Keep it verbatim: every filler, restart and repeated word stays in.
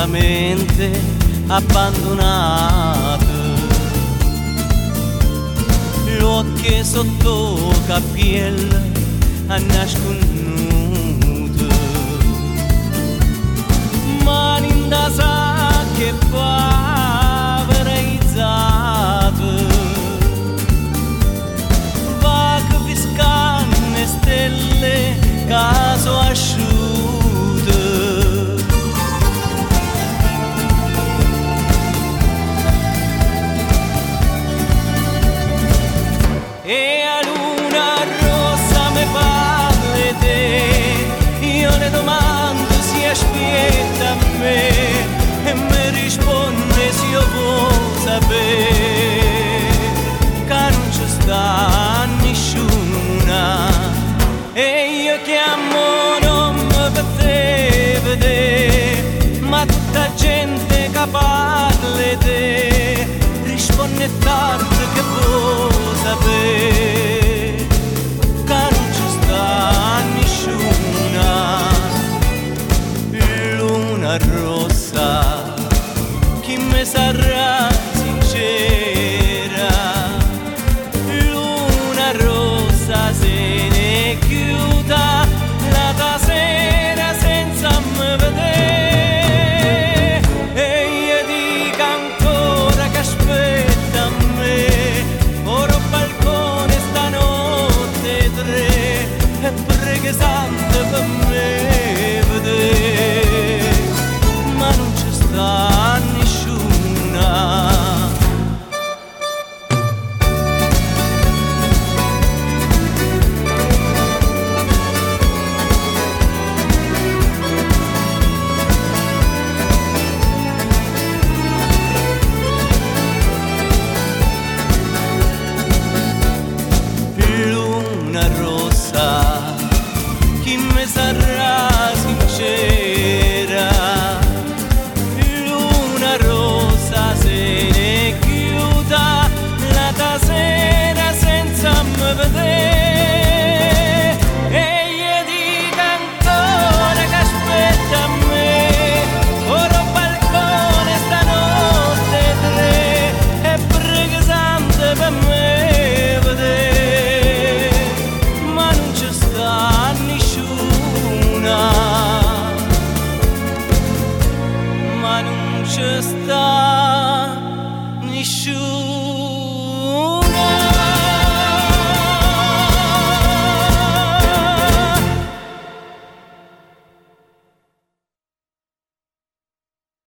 mente abbandonata, l'occhio sotto cappiello a nasconuto, mani in da sacca e pavereizzate, vacche fiscanne stelle caso asciutte. E a luna rossa me parli te, io le domando si aspetta a me e mi risponde se io vuoi sapere che non ci sta nessuna e io chiamo nome per te vedere, ma tutta gente che parli te risponde tardi che vuoi sapere che non ci sta nessuna luna rossa chi mi sarà sincera, luna rossa se ne chiuda la tua sera senza me vedere e io dico ancora che aspetta a me oro balcone stanotte tre e prega santo